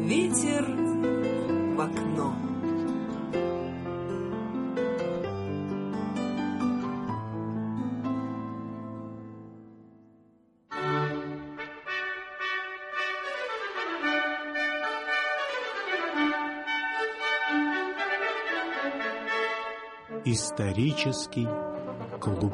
Ветер в окно. Исторический клуб.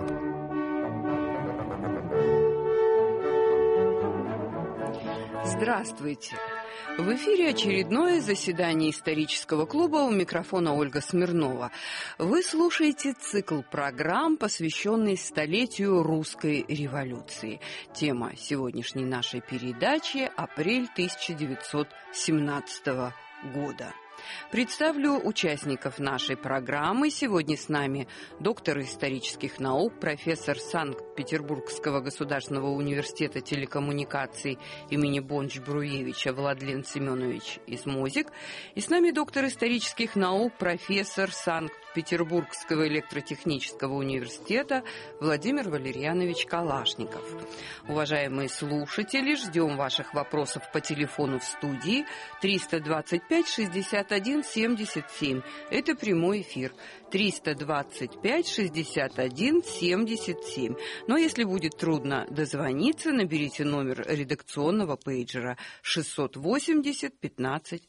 Здравствуйте! В эфире очередное заседание исторического клуба. У микрофона Ольга Смирнова. Вы слушаете цикл программ, посвященный столетию русской революции. Тема сегодняшней нашей передачи – апрель 1917 года. Представлю участников нашей программы. Сегодня с нами доктор исторических наук, профессор Санкт-Петербургского государственного университета телекоммуникаций имени Бонч-Бруевича Владлен Семенович Измозик. И с нами доктор исторических наук, профессор Санкт-Петербургского электротехнического университета Владимир Валерьянович Калашников. Уважаемые слушатели, ждем ваших вопросов по телефону в студии 325-61-77. Это прямой эфир. 325-61-77. Но если будет трудно дозвониться, наберите номер редакционного пейджера 680-15-16.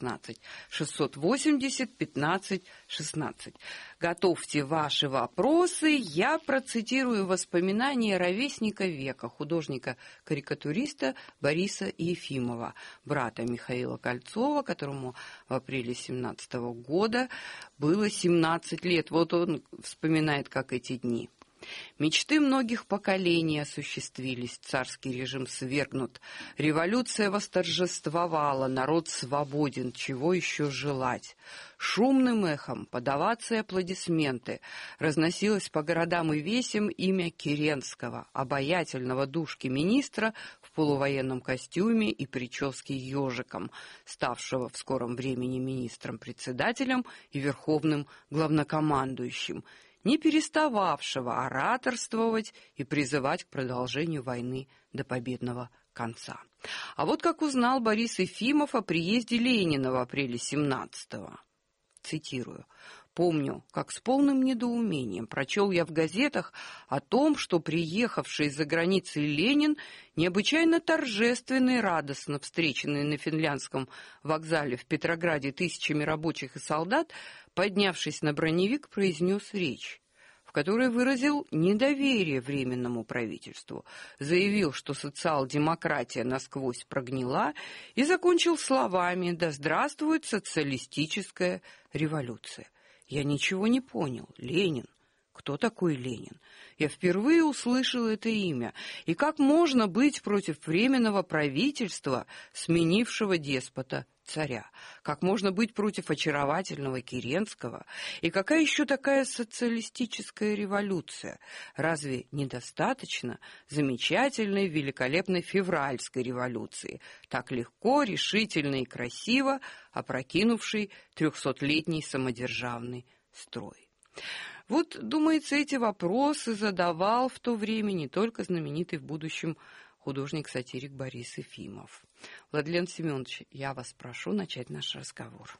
680-15-16. Готовьте ваши вопросы. Я процитирую воспоминания ровесника века, художника-карикатуриста Бориса Ефимова, брата Михаила Кольцова, которому в апреле 1917 года было 17 лет. Вот он вспоминает, как эти дни. Мечты многих поколений осуществились, царский режим свергнут, революция восторжествовала, народ свободен, чего еще желать? Шумным эхом подаваться и аплодисменты разносилось по городам и весям имя Керенского, обаятельного душки-министра в полувоенном костюме и прическе ежиком, ставшего в скором времени министром-председателем и верховным главнокомандующим, не перестававшего ораторствовать и призывать к продолжению войны до победного конца. А вот как узнал Борис Ефимов о приезде Ленина в апреле 17-го. Цитирую. «Помню, как с полным недоумением прочел я в газетах о том, что приехавший из-за границы Ленин, необычайно торжественно и радостно встреченный на финляндском вокзале в Петрограде тысячами рабочих и солдат, поднявшись на броневик, произнес речь, в которой выразил недоверие Временному правительству, заявил, что социал-демократия насквозь прогнила, и закончил словами «Да здравствует социалистическая революция». Я ничего не понял. Ленин. Кто такой Ленин? Я впервые услышал это имя. И как можно быть против Временного правительства, сменившего деспота царя? Как можно быть против очаровательного Керенского? И какая еще такая социалистическая революция? Разве недостаточно замечательной, великолепной февральской революции, так легко, решительно и красиво опрокинувшей 300-летний самодержавный строй? Вот, думается, эти вопросы задавал в то время не только знаменитый в будущем художник-сатирик Борис Ефимов. Владлен Семенович, я вас прошу начать наш разговор.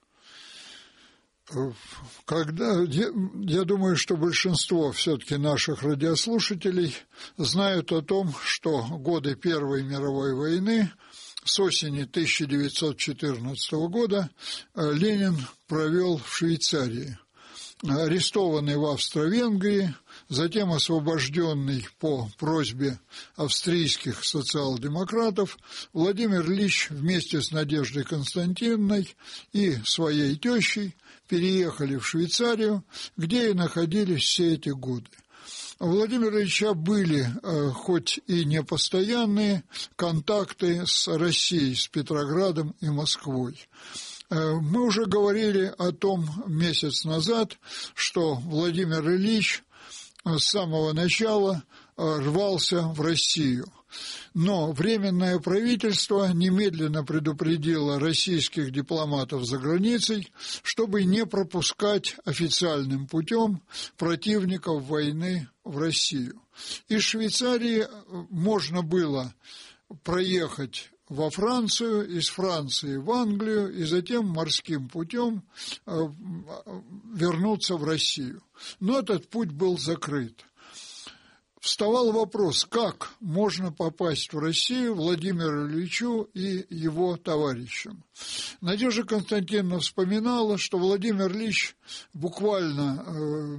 Я думаю, что большинство все-таки наших радиослушателей знают о том, что годы Первой мировой войны с осени 1914 года Ленин провел в Швейцарии. Арестованный в Австро-Венгрии, затем освобожденный по просьбе австрийских социал-демократов, Владимир Ильич вместе с Надеждой Константиновной и своей тещей переехали в Швейцарию, где и находились все эти годы. У Владимира Ильича были, хоть и не постоянные, контакты с Россией, с Петроградом и Москвой. Мы уже говорили о том месяц назад, что Владимир Ильич с самого начала рвался в Россию. Но Временное правительство немедленно предупредило российских дипломатов за границей, чтобы не пропускать официальным путем противников войны в Россию. Из Швейцарии можно было проехать во Францию, из Франции в Англию и затем морским путем вернуться в Россию. Но этот путь был закрыт. Вставал вопрос, как можно попасть в Россию Владимиру Ильичу и его товарищам. Надежда Константиновна вспоминала, что Владимир Ильич буквально,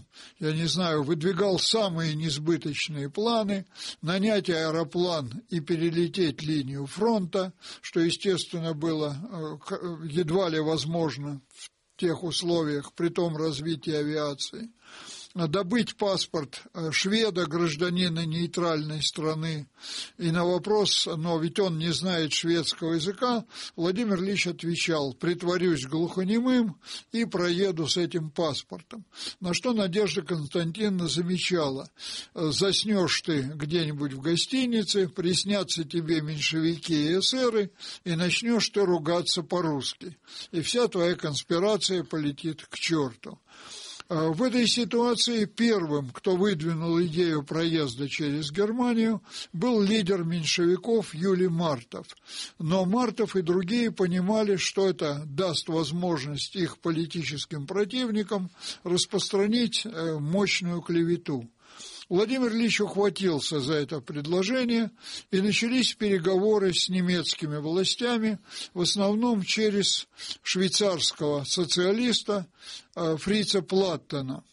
выдвигал самые несбыточные планы: нанять аэроплан и перелететь линию фронта, что, естественно, было едва ли возможно в тех условиях, при том развитии авиации. Добыть паспорт шведа, гражданина нейтральной страны. И на вопрос, но ведь он не знает шведского языка, Владимир Ильич отвечал: притворюсь глухонемым и проеду с этим паспортом. На что Надежда Константиновна замечала: заснешь ты где-нибудь в гостинице, приснятся тебе меньшевики и эсеры, и начнешь ты ругаться по-русски, и вся твоя конспирация полетит к черту. В этой ситуации первым, кто выдвинул идею проезда через Германию, был лидер меньшевиков Юлий Мартов. Но Мартов и другие понимали, что это даст возможность их политическим противникам распространить мощную клевету. Владимир Ильич ухватился за это предложение, и начались переговоры с немецкими властями, в основном через швейцарского социалиста Фрица Платтена.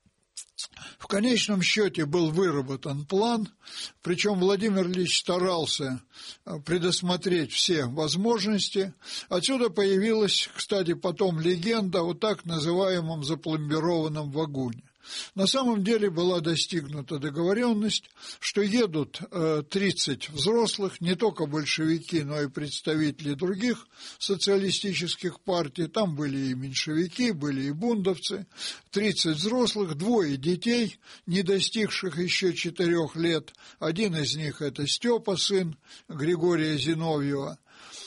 В конечном счете был выработан план, причем Владимир Ильич старался предусмотреть все возможности. Отсюда появилась, кстати, потом легенда о так называемом запломбированном вагоне. На самом деле была достигнута договоренность, что едут 30 взрослых, не только большевики, но и представители других социалистических партий. Там были и меньшевики, были и бундовцы. 30 взрослых, 2 детей, не достигших еще 4 лет. Один из них — это Степа, сын Григория Зиновьева.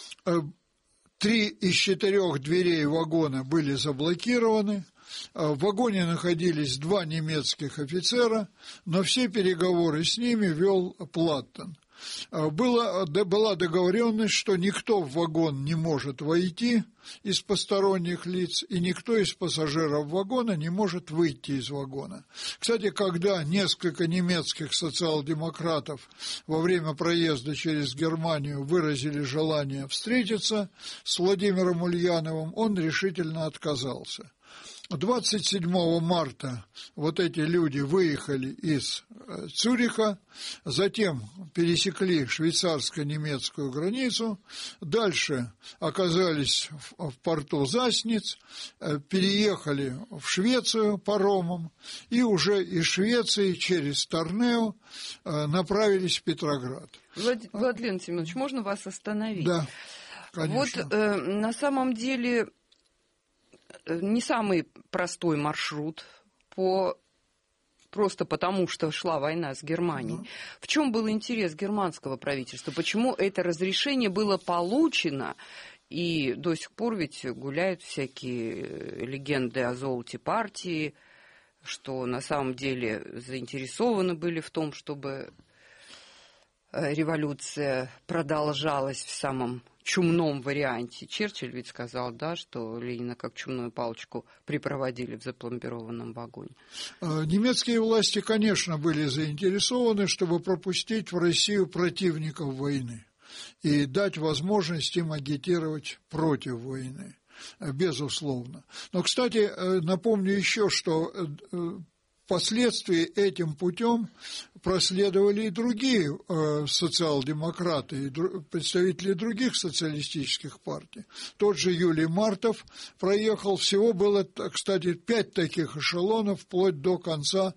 3 из 4 дверей вагона были заблокированы. В вагоне находились 2 немецких офицера, но все переговоры с ними вел Платтен. Была договоренность, что никто в вагон не может войти из посторонних лиц, и никто из пассажиров вагона не может выйти из вагона. Кстати, когда несколько немецких социал-демократов во время проезда через Германию выразили желание встретиться с Владимиром Ульяновым, он решительно отказался. 27 марта вот эти люди выехали из Цюриха, затем пересекли швейцарско-немецкую границу, дальше оказались в порту Засниц, переехали в Швецию паромом и уже из Швеции через Торнео направились в Петроград. Владимир Семенович, можно вас остановить? Да, конечно. Вот на самом деле не самый простой маршрут, просто потому, что шла война с Германией. В чем был интерес германского правительства? Почему это разрешение было получено? И до сих пор ведь гуляют всякие легенды о золоте партии, что на самом деле заинтересованы были в том, чтобы революция продолжалась в самом чумном варианте. Черчилль ведь сказал, да, что Ленина как чумную палочку припроводили в запломбированном вагоне. Немецкие власти, конечно, были заинтересованы, чтобы пропустить в Россию противников войны и дать возможность им агитировать против войны, безусловно. Но, кстати, напомню еще, что впоследствии этим путем проследовали и другие социал-демократы, и представители других социалистических партий. Тот же Юлий Мартов проехал, всего было, кстати, 5 таких эшелонов вплоть до конца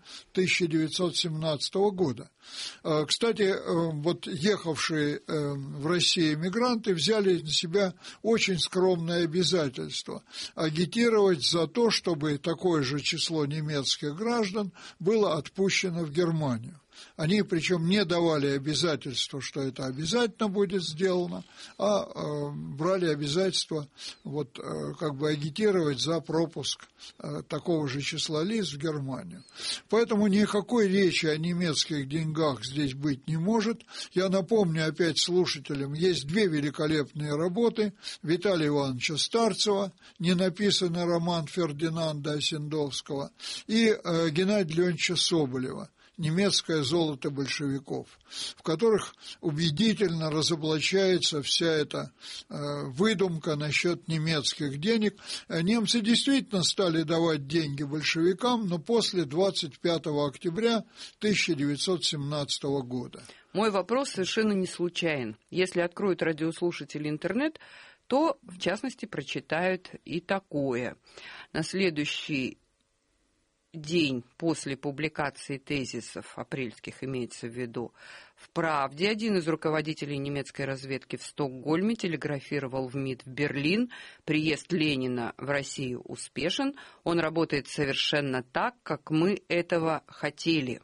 1917 года. Кстати, вот ехавшие в Россию эмигранты взяли на себя очень скромное обязательство – агитировать за то, чтобы такое же число немецких граждан было отпущено в Германию. Они причем не давали обязательства, что это обязательно будет сделано, а брали обязательство как бы агитировать за пропуск такого же числа лиц в Германию. Поэтому никакой речи о немецких деньгах здесь быть не может. Я напомню опять слушателям, есть две великолепные работы Виталия Ивановича Старцева, ненаписанный роман Фердинанда Осендовского, и Геннадия Леонидовича Соболева «Немецкое золото большевиков», в которых убедительно разоблачается вся эта выдумка насчет немецких денег. Немцы действительно стали давать деньги большевикам, но после 25 октября 1917 года. Мой вопрос совершенно не случайен. Если откроют радиослушатели интернет, то, в частности, прочитают и такое. На следующий день после публикации тезисов апрельских, имеется в виду, в «Правде» один из руководителей немецкой разведки в Стокгольме телеграфировал в МИД в Берлин: приезд Ленина в Россию успешен, он работает совершенно так, как мы этого хотели.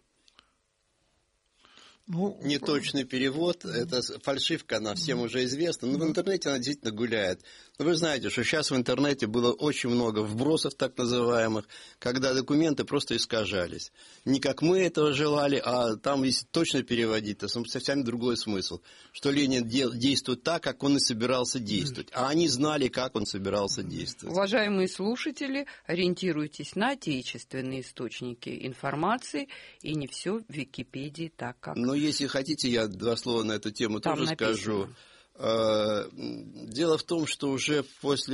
Неточный перевод, это фальшивка, она всем уже известна, но в интернете она действительно гуляет. Но вы знаете, что сейчас в интернете было очень много вбросов так называемых, когда документы просто искажались. Не как мы этого желали, а там, если точно переводить, то совсем другой смысл. Что Ленин действует так, как он и собирался действовать, а они знали, как он собирался действовать. Уважаемые слушатели, ориентируйтесь на отечественные источники информации, и не все в Википедии так, как... Но если хотите, я два слова на эту тему там тоже написано. скажу. Дело в том, что уже после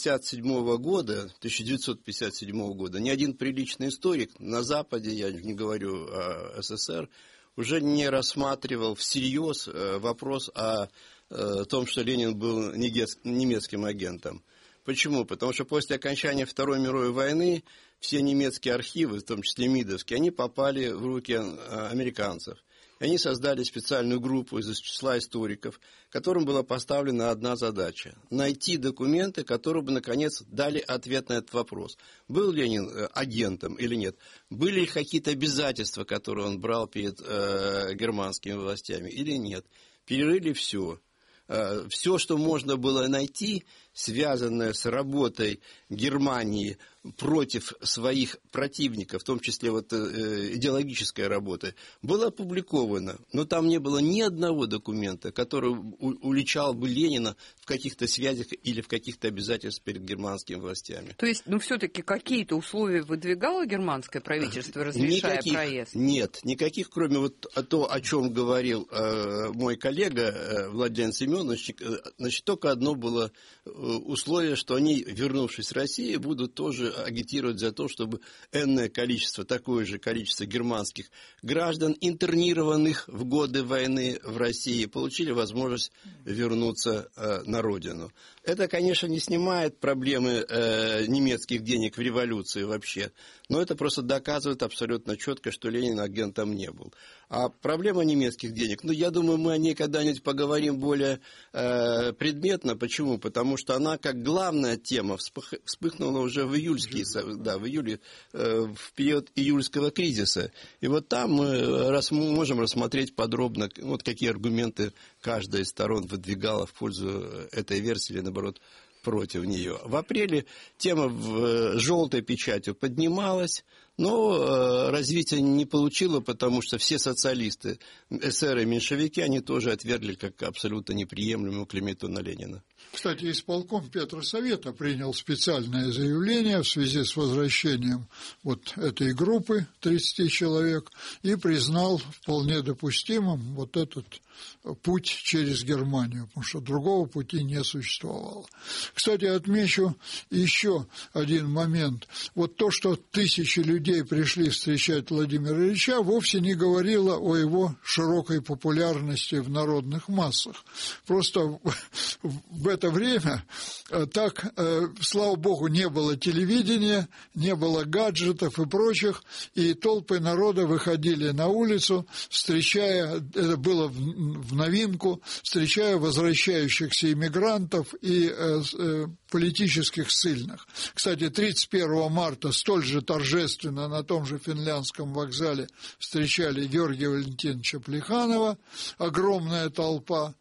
1957 года ни один приличный историк на Западе, я не говорю о СССР, уже не рассматривал всерьез вопрос о том, что Ленин был немецким агентом. Почему? Потому что после окончания Второй мировой войны все немецкие архивы, в том числе МИДовские, они попали в руки американцев. Они создали специальную группу из числа историков, которым была поставлена одна задача – найти документы, которые бы, наконец, дали ответ на этот вопрос. Был Ленин агентом или нет? Были ли какие-то обязательства, которые он брал перед германскими властями или нет? Перерыли все. Все, что можно было найти, связанное с работой Германии против своих противников, в том числе идеологическая работа, было опубликовано. Но там не было ни одного документа, который уличал бы Ленина в каких-то связях или в каких-то обязательствах перед германскими властями. То есть, все-таки какие-то условия выдвигало германское правительство, разрешая проезд? Нет, никаких, кроме то, о чем говорил мой коллега Владимир Семенович, значит, только одно было условие, что они, вернувшись в Россию, будут тоже агитировать за то, чтобы энное количество, такое же количество германских граждан, интернированных в годы войны в России, получили возможность вернуться на родину. Это, конечно, не снимает проблемы немецких денег в революции вообще, но это просто доказывает абсолютно четко, что Ленин агентом не был. А проблема немецких денег, я думаю, мы о ней когда-нибудь поговорим более предметно. Почему? Потому что она, как главная тема, вспыхнула уже в июле, в период июльского кризиса. И там мы можем рассмотреть подробно, какие аргументы каждая из сторон выдвигала в пользу этой версии или, наоборот, против нее. В апреле тема желтой печатью поднималась, но развития не получила, потому что все социалисты, эсеры и меньшевики, они тоже отвергли как абсолютно неприемлемую клевету на Ленина. Кстати, исполком Петросовета принял специальное заявление в связи с возвращением этой группы 30 человек и признал вполне допустимым этот путь через Германию, потому что другого пути не существовало. Кстати, отмечу еще один момент. То, что тысячи людей пришли встречать Владимира Ильича, вовсе не говорило о его широкой популярности в народных массах. Просто в это время так, слава богу, не было телевидения, не было гаджетов и прочих, и толпы народа выходили на улицу, встречая, это было в новинку, встречая возвращающихся иммигрантов и политических ссыльных. Кстати, 31 марта столь же торжественно на том же финляндском вокзале встречали Георгия Валентиновича Плеханова, огромная толпа.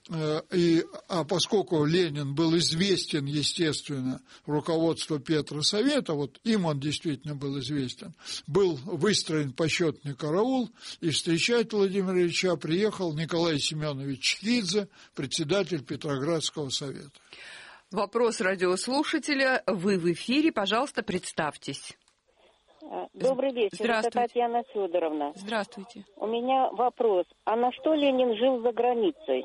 А поскольку Ленин был известен, естественно, руководству Петросовета, вот им он действительно был известен, был выстроен почетный караул, и встречать Владимира Ильича приехал Николай Семенович Чхидзе, председатель Петроградского совета. Вопрос радиослушателя. Вы в эфире, пожалуйста, представьтесь. Добрый вечер, это Татьяна Федоровна. Здравствуйте. У меня вопрос. А на что Ленин жил за границей?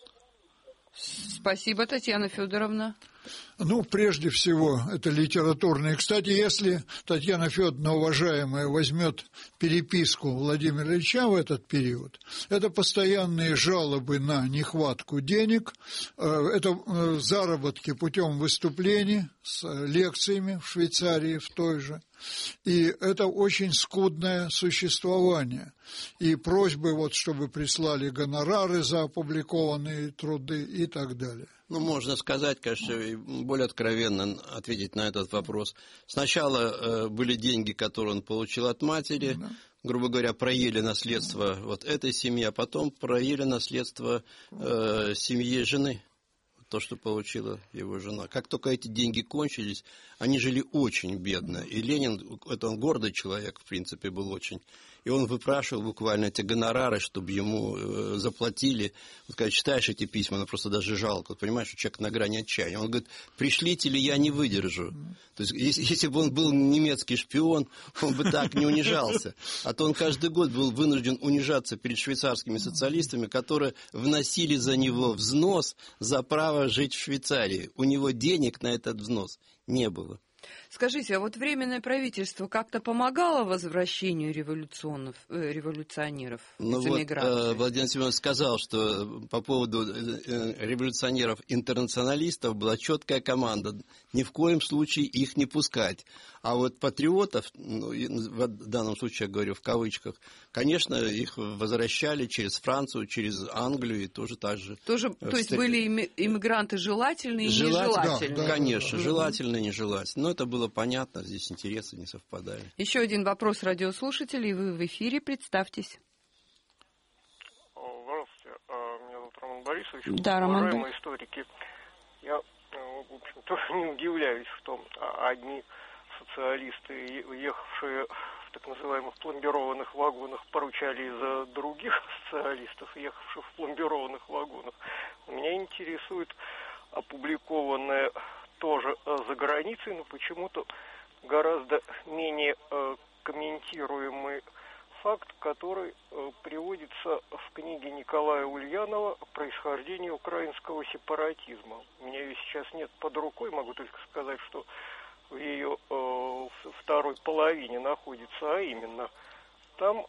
Спасибо, Татьяна Федоровна. Ну, прежде всего, это литературные. Кстати, если Татьяна Федоровна, уважаемая, возьмет переписку Владимира Ильича в этот период, это постоянные жалобы на нехватку денег, это заработки путем выступлений с лекциями в Швейцарии в той же. И это очень скудное существование. И просьбы, вот, чтобы прислали гонорары за опубликованные труды и так далее. Ну, можно сказать, конечно, более откровенно ответить на этот вопрос. Сначала были деньги, которые он получил от матери, да. Грубо говоря, проели наследство вот этой семьи, а потом проели наследство семьи жены. То, что получила его жена. Как только эти деньги кончились, они жили очень бедно. И Ленин, это он гордый человек, в принципе, был очень. И он выпрашивал буквально эти гонорары, чтобы ему заплатили. Вот когда читаешь эти письма, просто даже жалко. Вот понимаешь, что человек на грани отчаяния. Он говорит, пришлите, или я не выдержу. То есть, если бы он был немецкий шпион, он бы так не унижался. А то он каждый год был вынужден унижаться перед швейцарскими социалистами, которые вносили за него взнос за право жить в Швейцарии. У него денег на этот взнос не было. Скажите, а вот Временное правительство как-то помогало возвращению революционеров из эмиграции? Владимир Семенович сказал, что по поводу революционеров-интернационалистов была четкая команда. Ни в коем случае их не пускать. А вот патриотов, ну, в данном случае я говорю в кавычках, конечно, их возвращали через Францию, через Англию и тоже так же. То есть были иммигранты желательные и нежелательные? Да, конечно, желательные и нежелательные. Но это было понятно, здесь интересы не совпадали. Еще один вопрос радиослушателей. Вы в эфире, представьтесь. Здравствуйте, меня зовут Роман Борисович. Да, Роман. Уважаемые историки, я, в общем-то, не удивляюсь, что одни социалисты, уехавшие в так называемых пломбированных вагонах, поручали за других социалистов, ехавших в пломбированных вагонах. Меня интересует опубликованное тоже за границей, но почему-то гораздо менее комментируемый факт, который приводится в книге Николая Ульянова «Происхождение украинского сепаратизма». У меня ее сейчас нет под рукой, могу только сказать, что в ее второй половине находится, а именно, там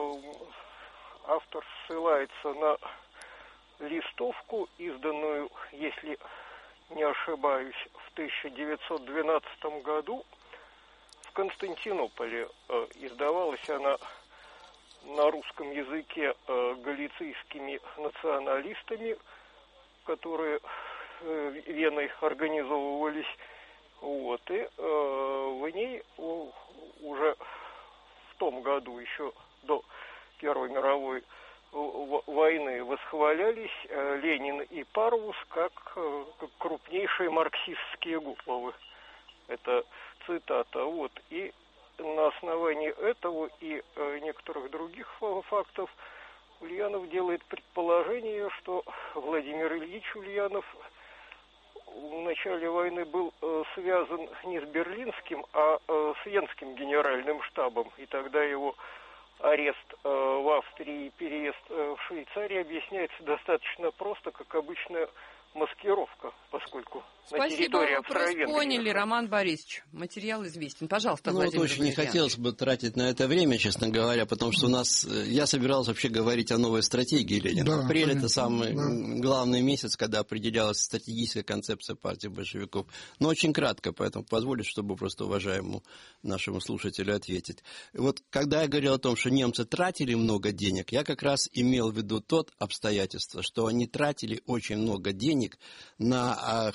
автор ссылается на листовку, изданную, если не ошибаюсь, в 1912 году в Константинополе. Издавалась она на русском языке галицийскими националистами, которые Веной организовывались. Вот, и в ней уже в том году, еще до Первой мировой войны, восхвалялись Ленин и Парвус как крупнейшие марксистские головы. Это цитата. Вот, и на основании этого и некоторых других фактов Ульянов делает предположение, что Владимир Ильич Ульянов в начале войны был связан не с Берлинским, а с Венским генеральным штабом. И тогда его арест в Австрии и переезд в Швейцарию объясняется достаточно просто, как обычная маскировка, поскольку на территории Австро-Венгрии... Спасибо, поняли, Роман Борисович. Материал известен. Пожалуйста, Владимир Очень не хотелось бы тратить на это время, честно говоря, потому что у нас... Я собирался вообще говорить о новой стратегии Ленина. Да, апрель — это самый главный месяц, когда определялась стратегическая концепция партии большевиков. Но очень кратко, поэтому позволю, чтобы просто уважаемому нашему слушателю ответить. Вот когда я говорил о том, что немцы тратили много денег, я как раз имел в виду тот обстоятельство, что они тратили очень много денег на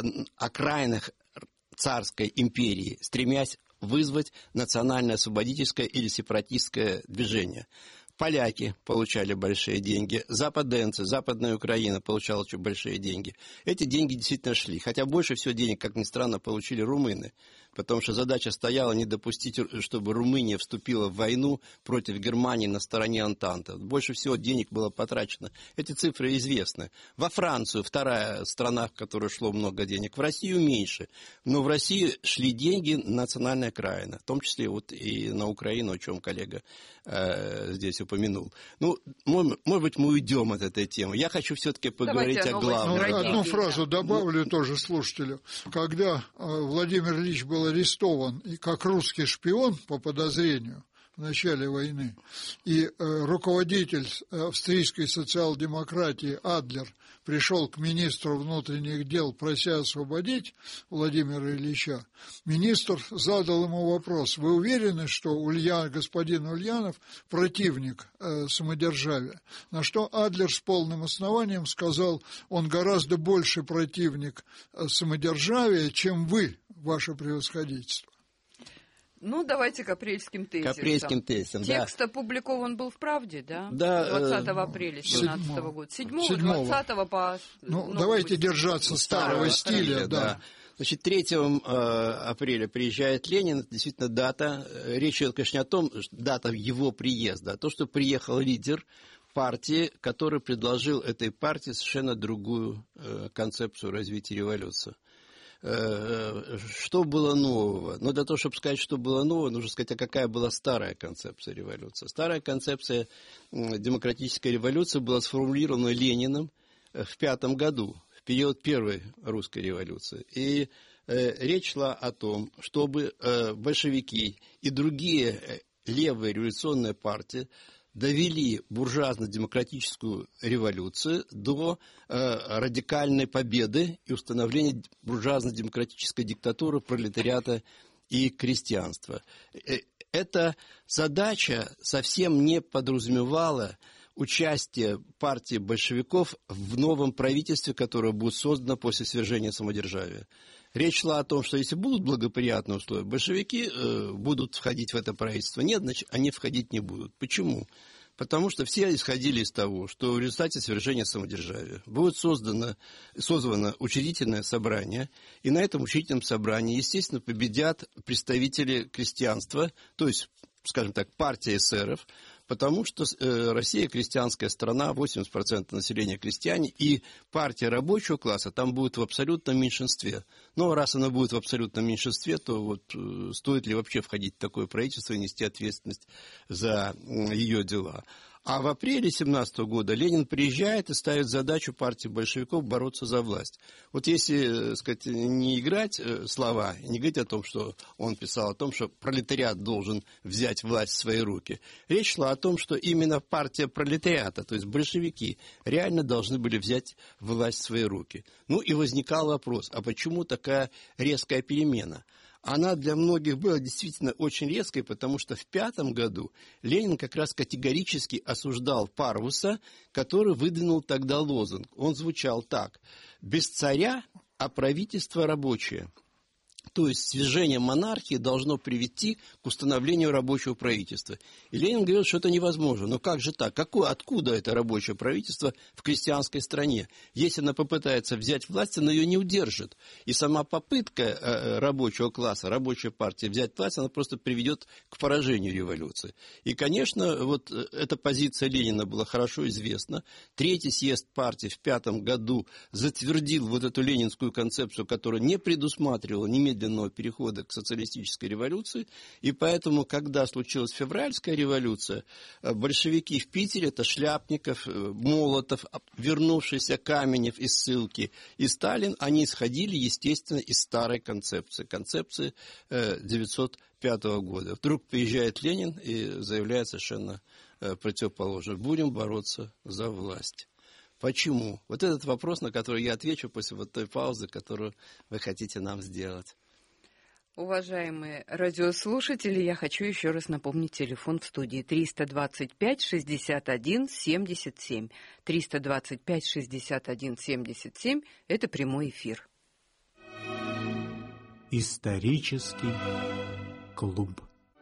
окраинах царской империи, стремясь вызвать национально-освободительское или сепаратистское движение. Поляки получали большие деньги, западенцы, Западная Украина получала очень большие деньги. Эти деньги действительно шли. Хотя больше всего денег, как ни странно, получили румыны. Потому что задача стояла не допустить, чтобы Румыния вступила в войну против Германии на стороне Антанты. Больше всего денег было потрачено. Эти цифры известны. Во Францию, вторая страна, в которой шло много денег. В Россию меньше. Но в России шли деньги на национальные окраины. В том числе вот и на Украину, о чем коллега здесь упомянул. Ну, может быть, мы уйдем от этой темы. Я хочу все-таки поговорить о главном. Одну фразу добавлю тоже слушателю. Когда Владимир Ильич был арестован и как русский шпион по подозрению в начале войны, и руководитель австрийской социал-демократии Адлер пришел к министру внутренних дел, прося освободить Владимира Ильича, министр задал ему вопрос: вы уверены, что господин Ульянов противник самодержавия? На что Адлер с полным основанием сказал: он гораздо больше противник самодержавия, чем вы, ваше превосходительство. Ну, давайте к апрельским тезисам. К апрельским тезисам, да. Текст опубликован был в «Правде», да? Да. 20 апреля 2017 года. 7-го, 20 по... Ну, давайте держаться старого стиля, да. Значит, 3 апреля приезжает Ленин, это действительно дата. Речь идет, конечно, не о том, дата его приезда, а то, что приехал лидер партии, который предложил этой партии совершенно другую концепцию развития революции. Что было нового? Но для того, чтобы сказать, что было нового, нужно сказать, а какая была старая концепция революции. Старая концепция демократической революции была сформулирована Лениным в 5 году, в период первой русской революции. И речь шла о том, чтобы большевики и другие левые революционные партии довели буржуазно-демократическую революцию до радикальной победы и установления буржуазно-демократической диктатуры пролетариата и крестьянства. Эта задача совсем не подразумевала участие партии большевиков в новом правительстве, которое будет создано после свержения самодержавия. Речь шла о том, что если будут благоприятные условия, большевики будут входить в это правительство. Нет, значит, они входить не будут. Почему? Потому что все исходили из того, что в результате свержения самодержавия будет созвано учредительное собрание, и на этом учредительном собрании, естественно, победят представители крестьянства, то есть, скажем так, партия эсеров, потому что Россия крестьянская страна, 80% населения крестьяне, и партия рабочего класса там будет в абсолютном меньшинстве. Но раз она будет в абсолютном меньшинстве, то вот стоит ли вообще входить в такое правительство и нести ответственность за ее дела? А в апреле 1917 года Ленин приезжает и ставит задачу партии большевиков бороться за власть. Вот если, так сказать, не играть слова, не говорить о том, что он писал о том, что пролетариат должен взять власть в свои руки. Речь шла о том, что именно партия пролетариата, то есть большевики, реально должны были взять власть в свои руки. Ну и возникал вопрос, а почему такая резкая перемена? Она для многих была действительно очень резкой, потому что в 5 году Ленин как раз категорически осуждал Парвуса, который выдвинул тогда лозунг. Он звучал так: «Без царя, а правительство рабочее». То есть свержение монархии должно привести к установлению рабочего правительства. И Ленин говорил, что это невозможно. Но как же так? Откуда это рабочее правительство в крестьянской стране? Если она попытается взять власть, она ее не удержит. И сама попытка рабочего класса, рабочей партии взять власть, она просто приведет к поражению революции. И, конечно, вот эта позиция Ленина была хорошо известна. 3-й съезд партии в 5 году затвердил вот эту ленинскую концепцию, которая не предусматривала немедленного перехода к социалистической революции, и поэтому, когда случилась февральская революция, большевики в Питере, это Шляпников, Молотов, вернувшийся Каменев из ссылки, и Сталин, они исходили, естественно, из старой концепции 1905 года. Вдруг приезжает Ленин и заявляет совершенно противоположное: будем бороться за власть. Почему? Вот этот вопрос, на который я отвечу после вот той паузы, которую вы хотите нам сделать. Уважаемые радиослушатели, я хочу еще раз напомнить телефон в студии 325-61-77. 325-61-77 – это прямой эфир. Исторический клуб.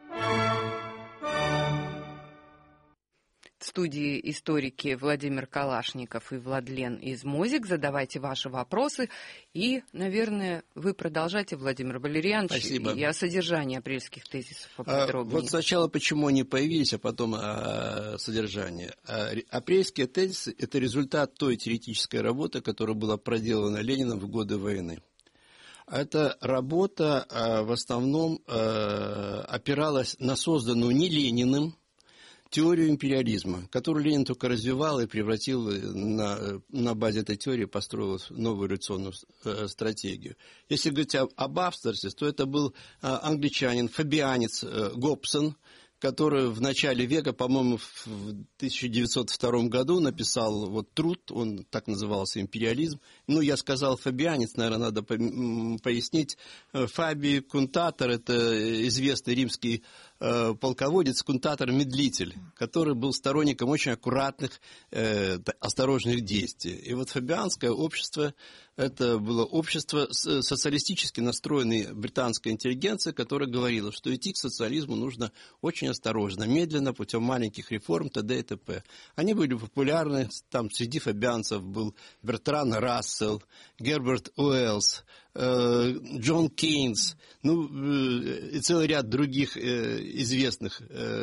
В студии историки Владимир Калашников и Владлен Измозик. Задавайте ваши вопросы. И, наверное, вы продолжаете, Владимир Валерьянович. Спасибо. И о содержании апрельских тезисов поподробнее. Вот сначала, почему они появились, а потом о содержании. Апрельские тезисы – это результат той теоретической работы, которая была проделана Лениным в годы войны. Эта работа в основном опиралась на созданную не Лениным теорию империализма, которую Ленин только развивал и превратил на базе этой теории, построил новую революционную стратегию. Если говорить об авторстве, то это был англичанин, фабианец Гобсон, который в начале века, по-моему, в 1902 году написал вот труд, он так назывался «Империализм». Ну, я сказал фабианец, наверное, надо пояснить. Фабий Кунтатор – это известный римский полководец, Кунтатор-медлитель, который был сторонником очень аккуратных, осторожных действий. И вот фабианское общество – это было общество социалистически настроенной британской интеллигенции, которая говорила, что идти к социализму нужно очень осторожно, медленно, путем маленьких реформ, т.д. и т.п. Они были популярны, там среди фабианцев был Бертран Рассел, Герберт Уэллс, Джон Кейнс, ну, и целый ряд других известных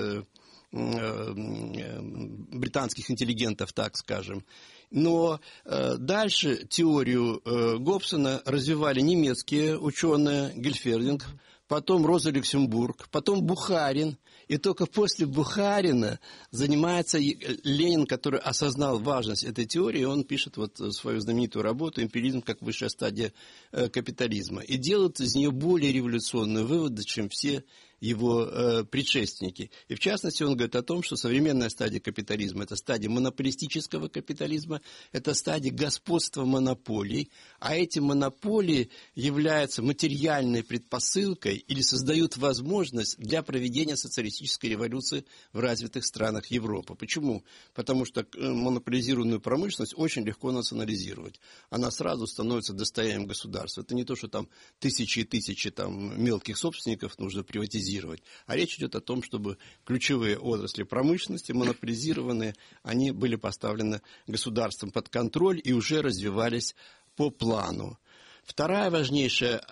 британских интеллигентов, так скажем. Но дальше теорию Гобсона развивали немецкие ученые, Гельфердинг, потом Роза Люксембург, потом Бухарин. И только после Бухарина занимается Ленин, который осознал важность этой теории, он пишет вот свою знаменитую работу «Империализм как высшая стадия капитализма». И делает из нее более революционные выводы, чем все его предшественники. И в частности он говорит о том, что современная стадия капитализма – это стадия монополистического капитализма, это стадия господства монополий, а эти монополии являются материальной предпосылкой или создают возможность для проведения социалистической революции в развитых странах Европы. Почему? Потому что монополизированную промышленность очень легко национализировать. Она сразу становится достоянием государства. Это не то, что там тысячи и тысячи там мелких собственников нужно приватизировать, а речь идет о том, чтобы ключевые отрасли промышленности, монополизированные, они были поставлены государством под контроль и уже развивались по плану. Вторая важнейшая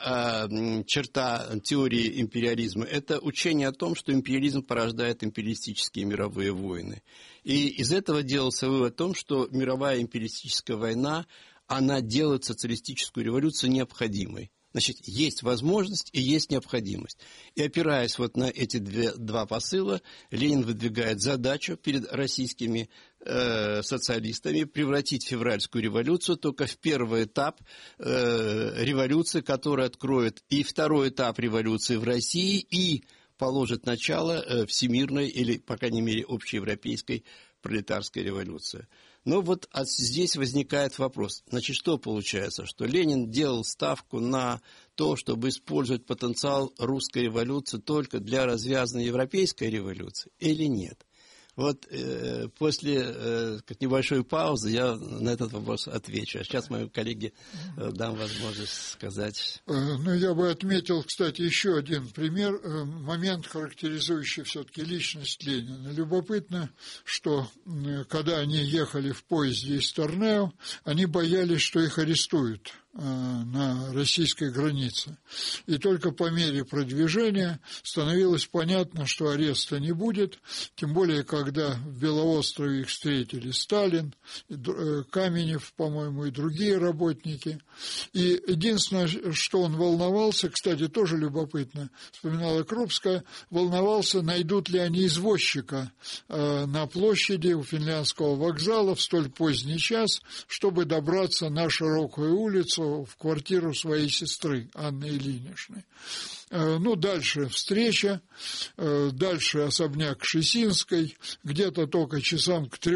черта теории империализма – это учение о том, что империализм порождает империалистические мировые войны. И из этого делался вывод о том, что мировая империалистическая война, она делает социалистическую революцию необходимой. Значит, есть возможность и есть необходимость. И опираясь вот на эти два посыла, Ленин выдвигает задачу перед российскими социалистами превратить февральскую революцию только в первый этап революции, который откроет и второй этап революции в России, и положит начало всемирной или, по крайней мере, общеевропейской пролетарской революции. Но вот здесь возникает вопрос. Значит, что получается? Что Ленин делал ставку на то, чтобы использовать потенциал русской революции только для развязанной европейской революции или нет? Вот после небольшой паузы я на этот вопрос отвечу. А сейчас моему коллеге дам возможность сказать. Ну, я бы отметил, кстати, еще один пример, момент, характеризующий все-таки личность Ленина. Любопытно, что когда они ехали в поезде из Торнео, они боялись, что их арестуют на российской границе. И только по мере продвижения становилось понятно, что ареста не будет, тем более, когда в Белоострове их встретили Сталин, Каменев, по-моему, и другие работники. И единственное, что он волновался, кстати, тоже любопытно, вспоминала Крупская, волновался, найдут ли они извозчика на площади у Финляндского вокзала в столь поздний час, чтобы добраться на Широкую улицу в квартиру своей сестры Анны Ильиничны. Ну, дальше встреча, дальше особняк Шесинской, где-то только часам к 3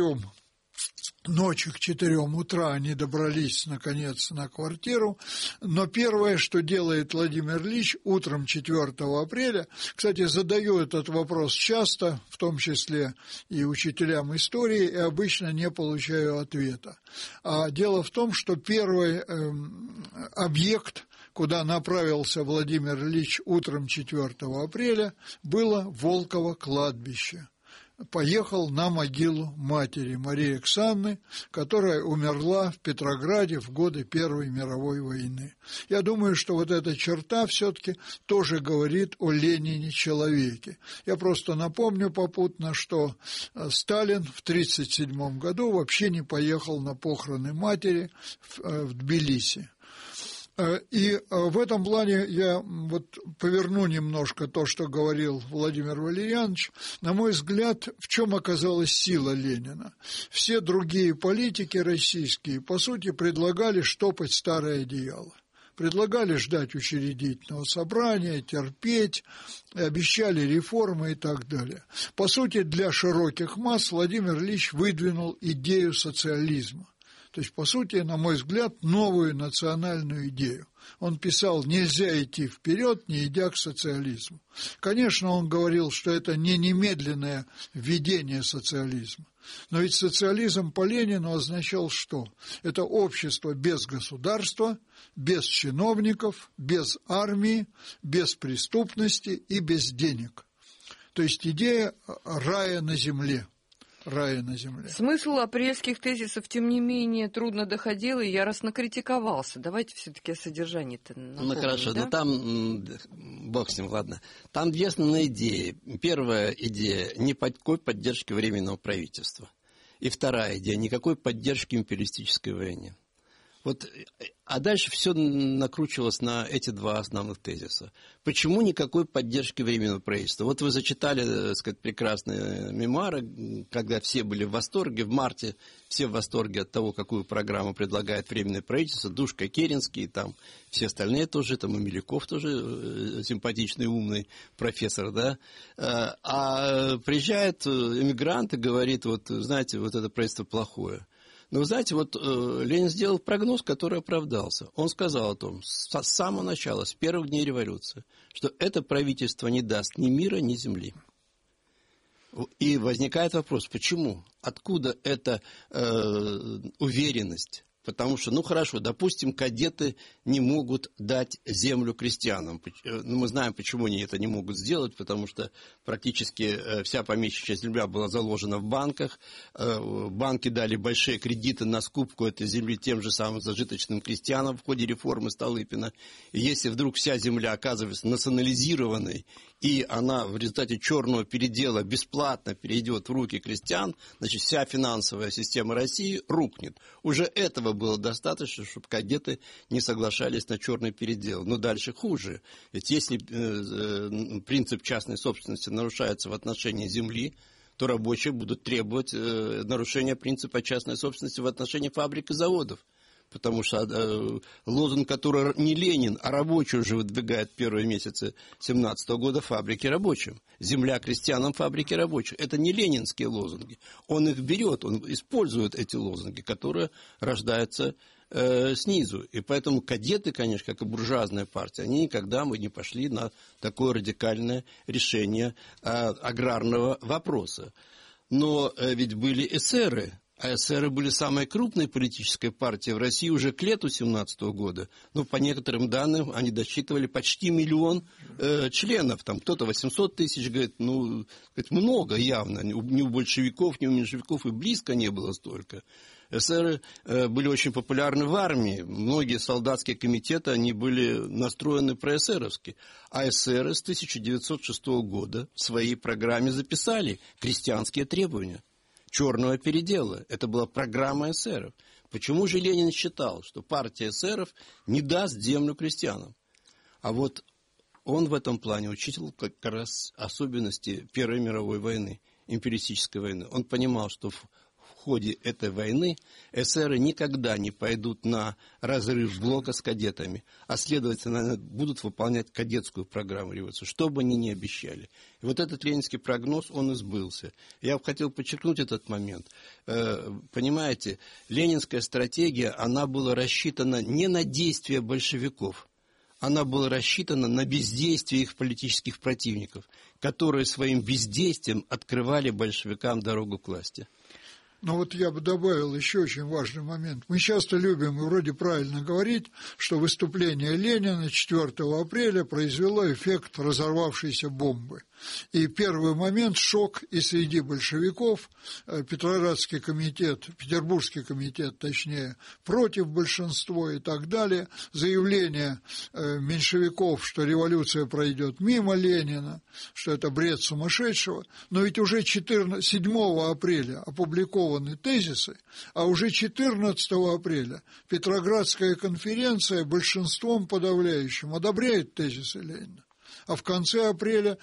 ночи, к 4 утра они добрались, наконец, на квартиру. Но первое, что делает Владимир Ильич утром 4 апреля, кстати, задаю этот вопрос часто, в том числе и учителям истории, и обычно не получаю ответа. А дело в том, что первый объект, куда направился Владимир Ильич утром 4 апреля, было Волково кладбище. Поехал на могилу матери Марии Оксаны, которая умерла в Петрограде в годы Первой мировой войны. Я думаю, что вот эта черта все-таки тоже говорит о Ленине-человеке. Я просто напомню попутно, что Сталин в 1937 году вообще не поехал на похороны матери в Тбилиси. И в этом плане я вот поверну немножко то, что говорил Владимир Валерьянович. На мой взгляд, в чем оказалась сила Ленина? Все другие политики российские, по сути, предлагали штопать старое одеяло. Предлагали ждать учредительного собрания, терпеть, обещали реформы и так далее. По сути, для широких масс Владимир Ильич выдвинул идею социализма. То есть, по сути, на мой взгляд, новую национальную идею. Он писал: нельзя идти вперед, не идя к социализму. Конечно, он говорил, что это не немедленное введение социализма. Но ведь социализм по Ленину означал что? Это общество без государства, без чиновников, без армии, без преступности и без денег. То есть идея рая на земле. Рая на земле. Смысл апрельских тезисов, тем не менее, трудно доходил и яростно критиковался. Давайте все-таки о содержании-то напомним. Ну, хорошо, да? но там, бог с ним, ладно. Там две основные идеи. Первая идея – никакой поддержки Временного правительства. И вторая идея – никакой поддержки империалистической войне. Вот, а дальше все накручивалось на эти два основных тезиса. Почему никакой поддержки Временного правительства? Вот вы зачитали, так сказать, прекрасные мемуары, когда все были в восторге. В марте все в восторге от того, какую программу предлагает Временное правительство. Душка, Керенский, там все остальные тоже, там и Милюков тоже симпатичный, умный профессор, да. А приезжает эмигрант и говорит: вот, знаете, вот это правительство плохое. Но вы знаете, вот Ленин сделал прогноз, который оправдался. Он сказал о том с самого начала, с первых дней революции, что это правительство не даст ни мира, ни земли. И возникает вопрос, почему? Откуда эта уверенность? Потому что, ну хорошо, допустим, кадеты не могут дать землю крестьянам. Ну, мы знаем, почему они это не могут сделать, потому что практически вся помещичья земля была заложена в банках. Банки дали большие кредиты на скупку этой земли тем же самым зажиточным крестьянам в ходе реформы Столыпина. И если вдруг вся земля оказывается национализированной, и она в результате черного передела бесплатно перейдет в руки крестьян, значит, вся финансовая система России рухнет. Уже этого было достаточно, чтобы кадеты не соглашались на черный передел. Но дальше хуже. Ведь если принцип частной собственности нарушается в отношении земли, то рабочие будут требовать нарушения принципа частной собственности в отношении фабрик и заводов. Потому что лозунг, который не Ленин, а рабочий уже выдвигает в первые месяцы 1917 года, фабрики рабочим. Земля крестьянам, фабрики рабочих. Это не ленинские лозунги. Он их берет, он использует эти лозунги, которые рождаются снизу. И поэтому кадеты, конечно, как и буржуазная партия, они никогда не пошли на такое радикальное решение аграрного вопроса. Но ведь были эсеры. А эсеры были самой крупной политической партией в России уже к лету 1917 года. Но по некоторым данным они досчитывали почти 1 миллион членов. Там кто-то 800 тысяч, говорит, ну, много явно. Ни у большевиков, ни у меньшевиков и близко не было столько. Эсеры были очень популярны в армии. Многие солдатские комитеты, они были настроены проэсеровски. А эсеры с 1906 года в своей программе записали крестьянские требования черного передела. Это была программа эсеров. Почему же Ленин считал, что партия эсеров не даст землю крестьянам? А вот он в этом плане учитывал как раз особенности Первой мировой войны, империалистической войны. Он понимал, что в ходе этой войны эсеры никогда не пойдут на разрыв блока с кадетами, а следовательно будут выполнять кадетскую программу революции, что бы они ни обещали. И вот этот ленинский прогноз, он и сбылся. Я бы хотел подчеркнуть этот момент. Понимаете, ленинская стратегия, она была рассчитана не на действия большевиков, она была рассчитана на бездействие их политических противников, которые своим бездействием открывали большевикам дорогу к власти. Но вот я бы добавил еще очень важный момент. Мы часто любим и вроде правильно говорить, что выступление Ленина 4 апреля произвело эффект разорвавшейся бомбы. И первый момент – шок и среди большевиков. Петроградский комитет, Петербургский комитет, точнее, против большинства и так далее. Заявление меньшевиков, что революция пройдет мимо Ленина, что это бред сумасшедшего. Но ведь уже 7 апреля опубликованы тезисы, а уже 14 апреля Петроградская конференция большинством подавляющим одобряет тезисы Ленина. А в конце апреля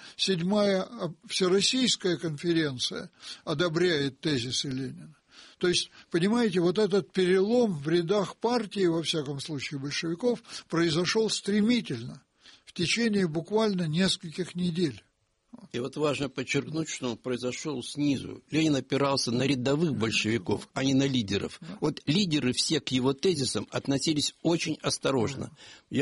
7-я Всероссийская конференция одобряет тезисы Ленина. То есть, понимаете, вот этот перелом в рядах партии, во всяком случае большевиков, произошел стремительно, в течение буквально нескольких недель. И вот важно подчеркнуть, что он произошел снизу. Ленин опирался на рядовых большевиков, а не на лидеров. Вот лидеры все к его тезисам относились очень осторожно.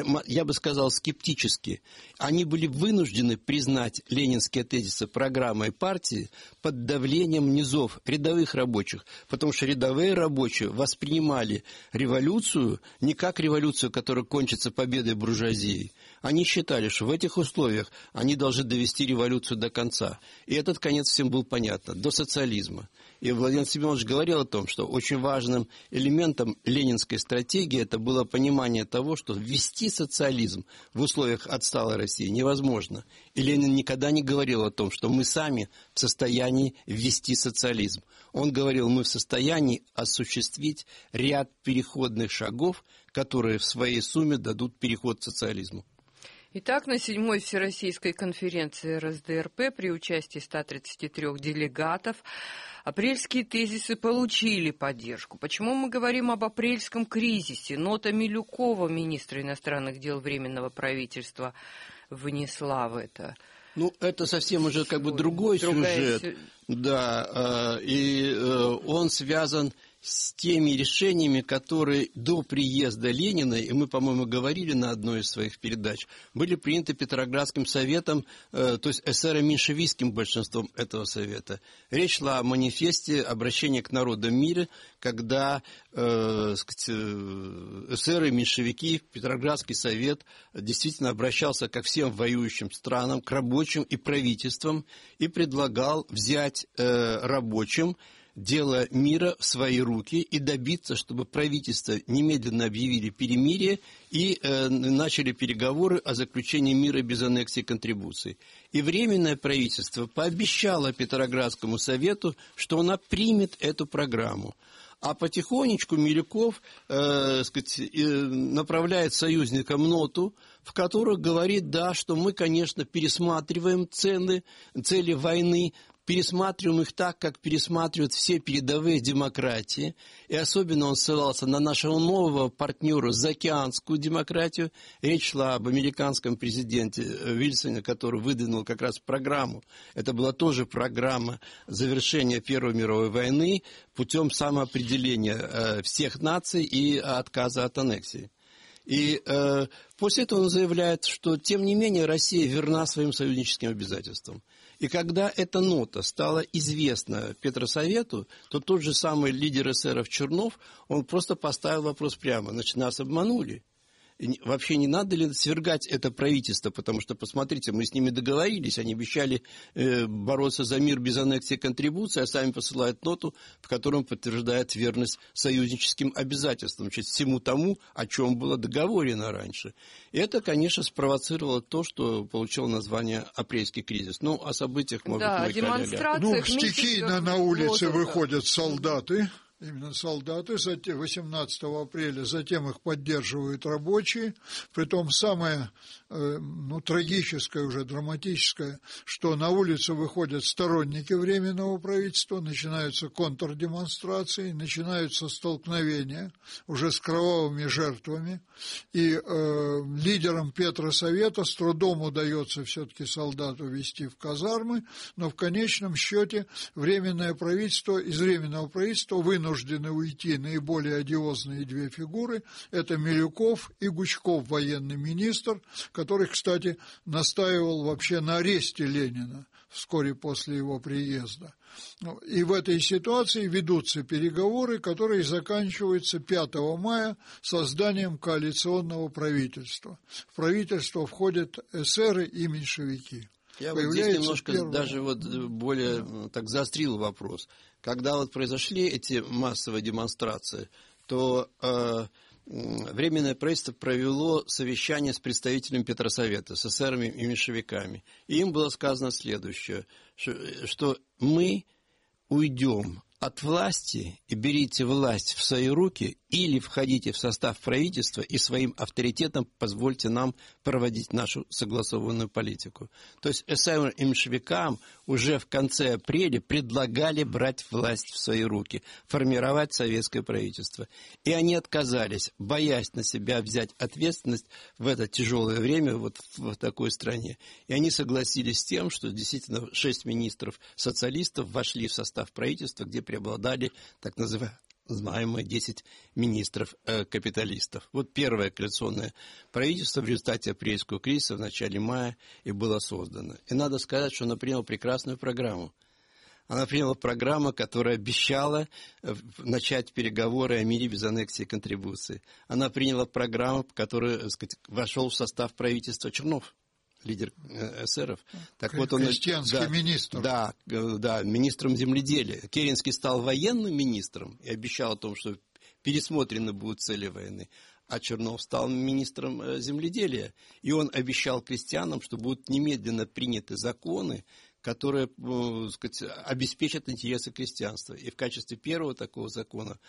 Я бы сказал, скептически. Они были вынуждены признать ленинские тезисы программой партии под давлением низов, рядовых рабочих. Потому что рядовые рабочие воспринимали революцию не как революцию, которая кончится победой буржуазии. Они считали, что в этих условиях они должны довести революцию до конца. И этот конец всем был понятен, до социализма. И Владимир Семенович говорил о том, что очень важным элементом ленинской стратегии это было понимание того, что ввести социализм в условиях отсталой России невозможно. И Ленин никогда не говорил о том, что мы сами в состоянии ввести социализм. Он говорил, мы в состоянии осуществить ряд переходных шагов, которые в своей сумме дадут переход к социализму. Итак, на 7-й Всероссийской конференции РСДРП при участии 133 делегатов апрельские тезисы получили поддержку. Почему мы говорим об апрельском кризисе? Нота Милюкова, министра иностранных дел Временного правительства, внесла в это. Ну, это совсем уже как бы другой сюжет. Да, и он связан с теми решениями, которые до приезда Ленина, и мы, по-моему, говорили на одной из своих передач, были приняты Петроградским советом, то есть эсеро-меньшевистским большинством этого совета. Речь шла о манифесте обращения к народам мира, когда эсеры, меньшевики, Петроградский совет действительно обращался ко всем воюющим странам, к рабочим и правительствам, и предлагал взять рабочим дело мира в свои руки и добиться, чтобы правительство немедленно объявили перемирие и начали переговоры о заключении мира без аннексии и контрибуций. И Временное правительство пообещало Петроградскому совету, что оно примет эту программу. А потихонечку Милюков направляет союзникам ноту, в которой говорит, да, что мы, конечно, пересматриваем цели войны, пересматриваем их так, как пересматривают все передовые демократии. И особенно он ссылался на нашего нового партнера, заокеанскую демократию. Речь шла об американском президенте Вильсоне, который выдвинул как раз программу. Это была тоже программа завершения Первой мировой войны путем самоопределения всех наций и отказа от аннексии. И после этого он заявляет, что, тем не менее, Россия верна своим союзническим обязательствам. И когда эта нота стала известна Петросовету, то тот же самый лидер эсеров Чернов, он просто поставил вопрос прямо, значит, нас обманули. И вообще не надо ли свергать это правительство, потому что, посмотрите, мы с ними договорились, они обещали бороться за мир без аннексии и контрибуции, а сами посылают ноту, в котором подтверждают верность союзническим обязательствам, значит, всему тому, о чем было договорено раньше. И это, конечно, спровоцировало то, что получило название «Апрельский кризис». Ну, о событиях, может, мой коллега. Ну, стихийно на улице выходят солдаты. Именно солдаты, 18 апреля, затем их поддерживают рабочие. Притом самое трагическое, уже драматическое, что на улицу выходят сторонники Временного правительства, начинаются контрдемонстрации, начинаются столкновения уже с кровавыми жертвами. И лидерам Петросовета с трудом удается все-таки солдат увести в казармы, но в конечном счете Временное правительство, из Временного правительства вынуждены уйти наиболее одиозные две фигуры. Это Милюков и Гучков, военный министр, который, кстати, настаивал вообще на аресте Ленина. вскоре после его приезда. И в этой ситуации ведутся переговоры, которые заканчиваются 5 мая созданием коалиционного правительства. В правительство входят эсеры и меньшевики. Я вот здесь немножко даже вот более так заострил вопрос. Когда вот произошли эти массовые демонстрации, то Временное правительство провело совещание с представителями Петросовета, с эсерами и меньшевиками. И им было сказано следующее, что мы уйдем от власти и берите власть в свои руки или входите в состав правительства и своим авторитетом позвольте нам проводить нашу согласованную политику. То есть эсерам и меньшевикам уже в конце апреля предлагали брать власть в свои руки, формировать советское правительство. И они отказались, боясь на себя взять ответственность в это тяжелое время вот в такой стране. И они согласились с тем, что действительно 6 министров-социалистов вошли в состав правительства, где преобладали так называемые 10 министров-капиталистов. Вот первое коалиционное правительство в результате апрельского кризиса в начале мая и было создано. И надо сказать, что оно приняло прекрасную программу. Она приняла программу, которая обещала начать переговоры о мире без аннексии и контрибуции. Она приняла программу, которая, так сказать, вошел в состав правительства Чернов, лидер эсеров. Так вот он, крестьянский министр. Да, министром земледелия. Керенский стал военным министром и обещал о том, что пересмотрены будут цели войны. А Чернов стал министром земледелия. И он обещал крестьянам, что будут немедленно приняты законы, которые, так сказать, обеспечат интересы крестьянства. И в качестве первого такого закона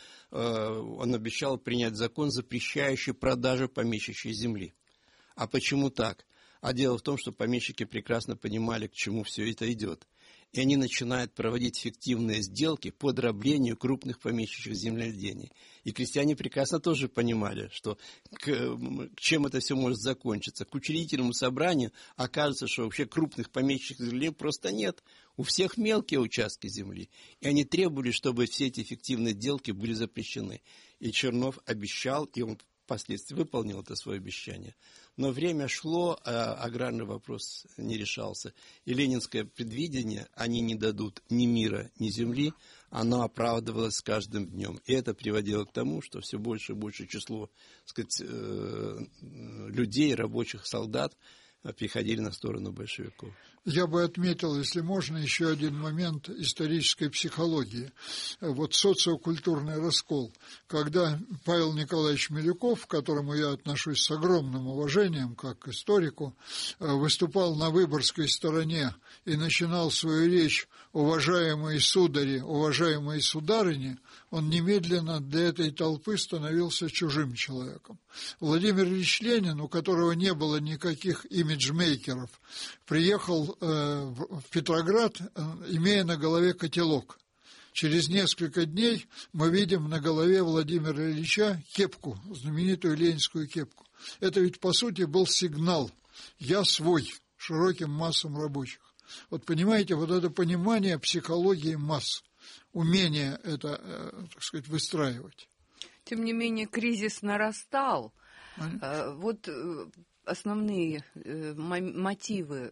он обещал принять закон, запрещающий продажу помещичьей земли. А почему так? А дело в том, что помещики прекрасно понимали, к чему все это идет. И они начинают проводить фиктивные сделки по дроблению крупных помещичьих земледений. И крестьяне прекрасно тоже понимали, что чем это все может закончиться. К учредительному собранию окажется, что вообще крупных помещичьих земель просто нет. У всех мелкие участки земли. И они требовали, чтобы все эти фиктивные сделки были запрещены. И Чернов обещал, и он впоследствии выполнил это свое обещание. Но время шло, а аграрный вопрос не решался. И ленинское предвидение, они не дадут ни мира, ни земли, оно оправдывалось с каждым днем. И это приводило к тому, что все больше и больше число, так сказать, людей, рабочих, солдат переходили на сторону большевиков. Я бы отметил, если можно, еще один момент исторической психологии. Вот социокультурный раскол. Когда Павел Николаевич Милюков, к которому я отношусь с огромным уважением, как к историку, выступал на Выборгской стороне и начинал свою речь «Уважаемые судари, уважаемые сударыни», он немедленно для этой толпы становился чужим человеком. Владимир Ильич Ленин, у которого не было никаких имиджмейкеров, приехал в Петроград, имея на голове котелок. Через несколько дней мы видим на голове Владимира Ильича кепку, знаменитую ленинскую кепку. Это ведь, по сути, был сигнал «я свой» широким массам рабочих. Вот понимаете, вот это понимание психологии масс, умение это, так сказать, выстраивать. Тем не менее, кризис нарастал. Вот основные мотивы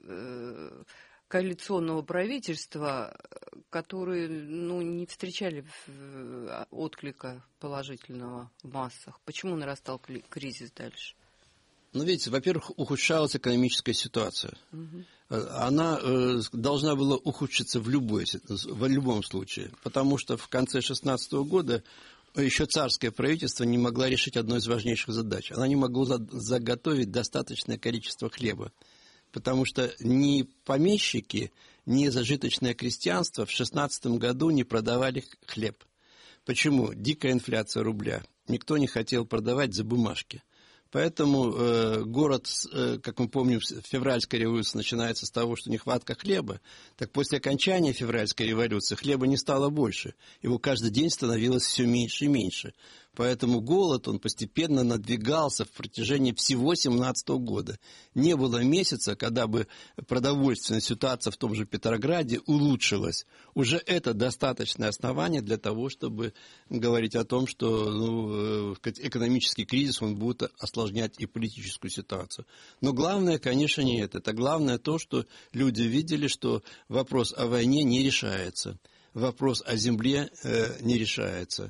коалиционного правительства, которые не встречали отклика положительного в массах. Почему нарастал кризис дальше? Видите, во-первых, ухудшалась экономическая ситуация. Она должна была ухудшиться в любом случае, потому что в конце 2016 года еще царское правительство не могло решить одну из важнейших задач. Она не могла заготовить достаточное количество хлеба, потому что ни помещики, ни зажиточное крестьянство в 2016 году не продавали хлеб. Почему? Дикая инфляция рубля. Никто не хотел продавать за бумажки. Поэтому город, как мы помним, февральская революция начинается с того, что нехватка хлеба. Так после окончания февральской революции хлеба не стало больше. Его каждый день становилось все меньше и меньше. Поэтому голод, он постепенно надвигался в протяжении всего 17 года. Не было месяца, когда бы продовольственная ситуация в том же Петрограде улучшилась. Уже это достаточное основание для того, чтобы говорить о том, что экономический кризис он будет осложнять и политическую ситуацию. Но главное, конечно, не это. Это главное то, что люди видели, что вопрос о войне не решается. Вопрос о земле не решается.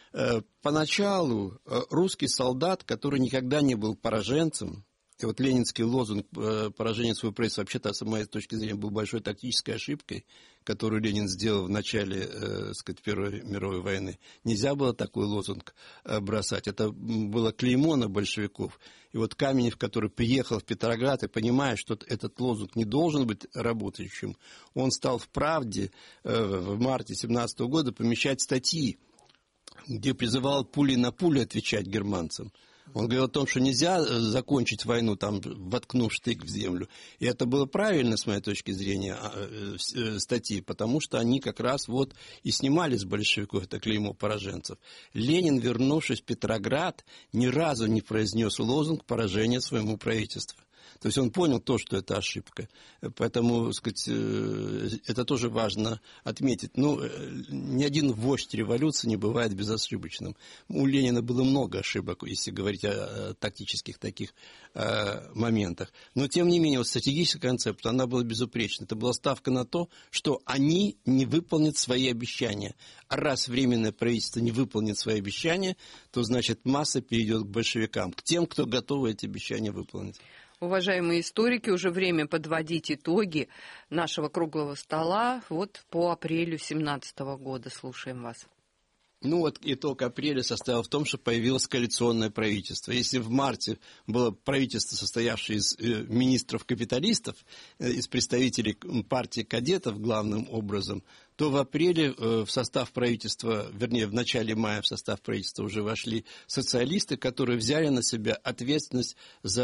Поначалу русский солдат, который никогда не был пораженцем, и вот ленинский лозунг «поражение своего правительства» вообще-то, с моей точки зрения, был большой тактической ошибкой, которую Ленин сделал в начале, Первой мировой войны. Нельзя было такой лозунг бросать. Это было клеймо на большевиков. И вот Каменев, который приехал в Петроград и понимая, что этот лозунг не должен быть работающим, он стал в «Правде» в марте 17 года помещать статьи, где призывал пулей на пули отвечать германцам. Он говорил о том, что нельзя закончить войну, там, воткнув штык в землю. И это было правильно, с моей точки зрения, статьи, потому что они как раз вот и снимали с большевиков это клеймо пораженцев. Ленин, вернувшись в Петроград, ни разу не произнес лозунг поражения своему правительству. То есть он понял то, что это ошибка. Поэтому, сказать, это тоже важно отметить. Ни один вождь революции не бывает безошибочным. У Ленина было много ошибок, если говорить о тактических таких моментах. Но, тем не менее, вот стратегическая концепция, она была безупречна. Это была ставка на то, что они не выполнят свои обещания. А раз Временное правительство не выполнит свои обещания, то, значит, масса перейдет к большевикам, к тем, кто готов эти обещания выполнить. Уважаемые историки, уже время подводить итоги нашего круглого стола вот по апрелю 2017 года. Слушаем вас. Итог апреля состоял в том, что появилось коалиционное правительство. Если в марте было правительство, состоявшее из министров-капиталистов, из представителей партии кадетов главным образом, то в апреле в состав правительства, вернее, в начале мая в состав правительства уже вошли социалисты, которые взяли на себя ответственность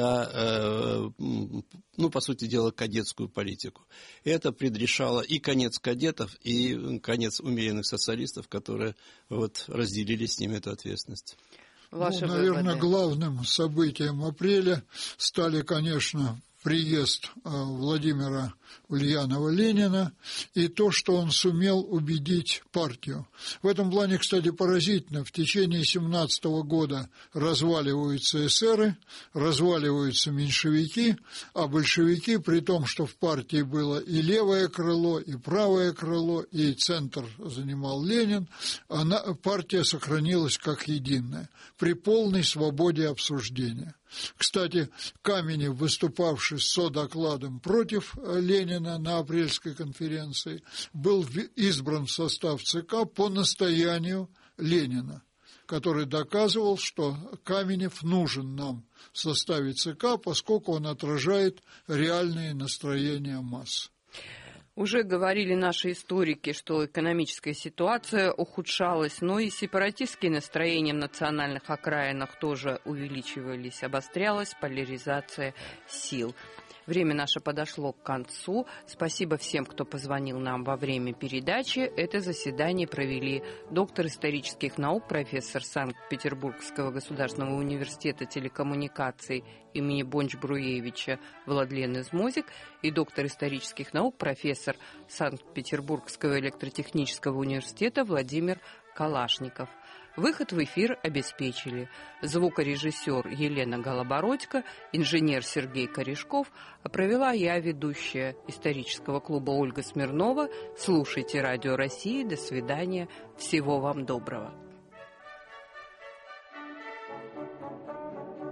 за, по сути дела, кадетскую политику. Это предрешало и конец кадетов, и конец умеренных социалистов, которые разделили с ними эту ответственность. Наверное, главным событием апреля стали, конечно, приезд Владимира Ульянова-Ленина и то, что он сумел убедить партию. В этом плане, кстати, поразительно. В течение 17 года разваливаются эсеры, разваливаются меньшевики, а большевики, при том, что в партии было и левое крыло, и правое крыло, и центр занимал Ленин, партия сохранилась как единая, при полной свободе обсуждения. Кстати, Каменев, выступавший с содокладом против Ленина на апрельской конференции, был избран в состав ЦК по настоянию Ленина, который доказывал, что Каменев нужен нам в составе ЦК, поскольку он отражает реальные настроения масс. Уже говорили наши историки, что экономическая ситуация ухудшалась, но и сепаратистские настроения в национальных окраинах тоже увеличивались, обострялась поляризация сил. Время наше подошло к концу. Спасибо всем, кто позвонил нам во время передачи. Это заседание провели доктор исторических наук, профессор Санкт-Петербургского государственного университета телекоммуникаций имени Бонч-Бруевича Владлен Измозик и доктор исторических наук, профессор Санкт-Петербургского электротехнического университета Владимир Калашников. Выход в эфир обеспечили звукорежиссер Елена Голобородько, инженер Сергей Корешков, а провела я, ведущая исторического клуба Ольга Смирнова. Слушайте Радио России. До свидания. Всего вам доброго.